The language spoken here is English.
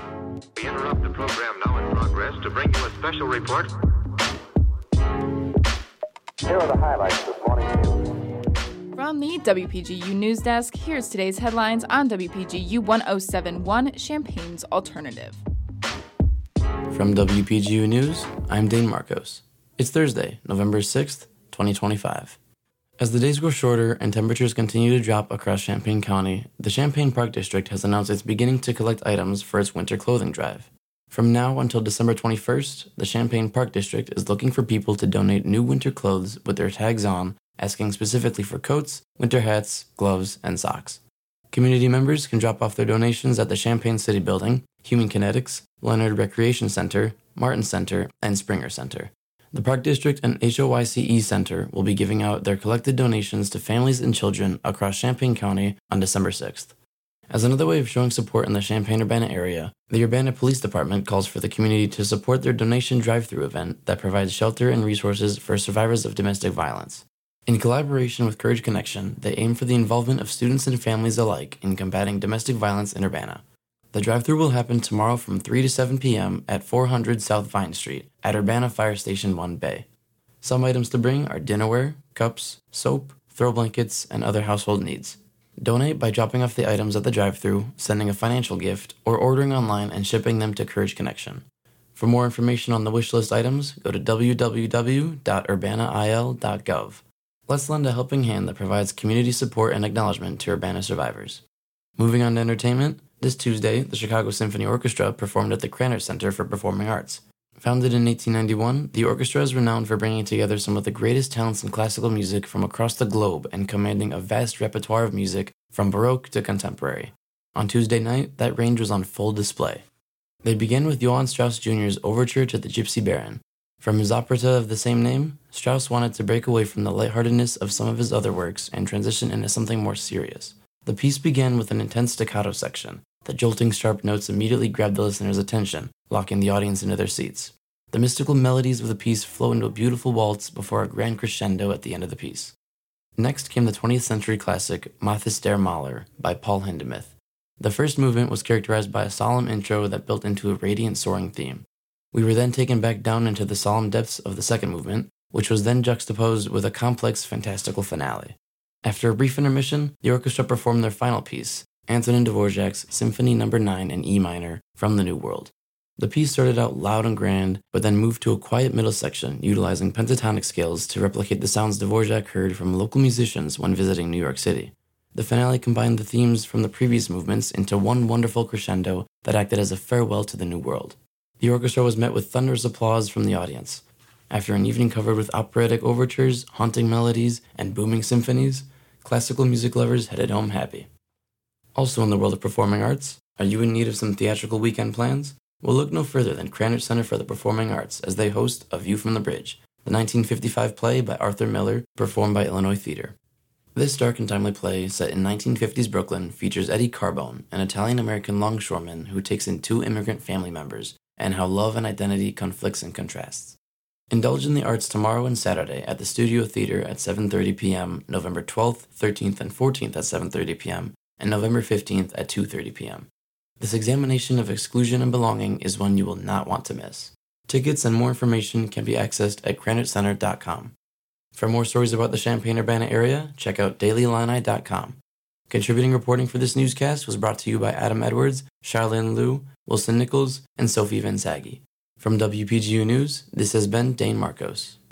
We interrupt the program now in progress to bring you a special report. Here are the highlights this morning's news. From the WPGU News Desk, here's today's headlines on WPGU 1071, Champaign's Alternative. From WPGU News, I'm Dane Marcos. It's Thursday, November 6th, 2025. As the days grow shorter and temperatures continue to drop across Champaign County, the Champaign Park District has announced it's beginning to collect items for its winter clothing drive. From now until December 21st, the Champaign Park District is looking for people to donate new winter clothes with their tags on, asking specifically for coats, winter hats, gloves, and socks. Community members can drop off their donations at the Champaign City Building, Human Kinetics, Leonard Recreation Center, Martin Center, and Springer Center. The Park District and HOYCE Center will be giving out their collected donations to families and children across Champaign County on December 6th. As another way of showing support in the Champaign-Urbana area, the Urbana Police Department calls for the community to support their donation drive-through event that provides shelter and resources for survivors of domestic violence. In collaboration with Courage Connection, they aim for the involvement of students and families alike in combating domestic violence in Urbana. The drive-thru will happen tomorrow from 3 to 7 p.m. at 400 South Vine Street at Urbana Fire Station 1 Bay. Some items to bring are dinnerware, cups, soap, throw blankets, and other household needs. Donate by dropping off the items at the drive-thru, sending a financial gift, or ordering online and shipping them to Courage Connection. For more information on the wish list items, go to www.urbanail.gov. Let's lend a helping hand that provides community support and acknowledgement to Urbana survivors. Moving on to entertainment, this Tuesday, the Chicago Symphony Orchestra performed at the Krannert Center for Performing Arts. Founded in 1891, the orchestra is renowned for bringing together some of the greatest talents in classical music from across the globe and commanding a vast repertoire of music from Baroque to contemporary. On Tuesday night, that range was on full display. They began with Johann Strauss Jr.'s Overture to the Gypsy Baron. From his operetta of the same name, Strauss wanted to break away from the lightheartedness of some of his other works and transition into something more serious. The piece began with an intense staccato section. The jolting sharp notes immediately grabbed the listener's attention, locking the audience into their seats. The mystical melodies of the piece flow into a beautiful waltz before a grand crescendo at the end of the piece. Next came the 20th century classic Mathis der Maler by Paul Hindemith. The first movement was characterized by a solemn intro that built into a radiant soaring theme. We were then taken back down into the solemn depths of the second movement, which was then juxtaposed with a complex, fantastical finale. After a brief intermission, the orchestra performed their final piece, Antonin Dvorak's Symphony No. 9 in E minor from the New World. The piece started out loud and grand, but then moved to a quiet middle section utilizing pentatonic scales to replicate the sounds Dvorak heard from local musicians when visiting New York City. The finale combined the themes from the previous movements into one wonderful crescendo that acted as a farewell to the New World. The orchestra was met with thunderous applause from the audience. After an evening covered with operatic overtures, haunting melodies, and booming symphonies, classical music lovers headed home happy. Also in the world of performing arts, are you in need of some theatrical weekend plans? Well, look no further than Krannert Center for the Performing Arts as they host A View from the Bridge, the 1955 play by Arthur Miller, performed by Illinois Theater. This dark and timely play, set in 1950s Brooklyn, features Eddie Carbone, an Italian-American longshoreman who takes in two immigrant family members, and how love and identity conflicts and contrasts. Indulge in the arts tomorrow and Saturday at the Studio Theater at 7:30 p.m., November 12th, 13th, and 14th at 7:30 p.m., and November 15th at 2:30 p.m. This examination of exclusion and belonging is one you will not want to miss. Tickets and more information can be accessed at granitecenter.com. For more stories about the Champaign-Urbana area, check out dailyillini.com. Contributing reporting for this newscast was brought to you by Adam Edwards, Charlene Liu, Wilson Nichols, and Sophie Van Saggy. From WPGU News, this has been Dane Marcos.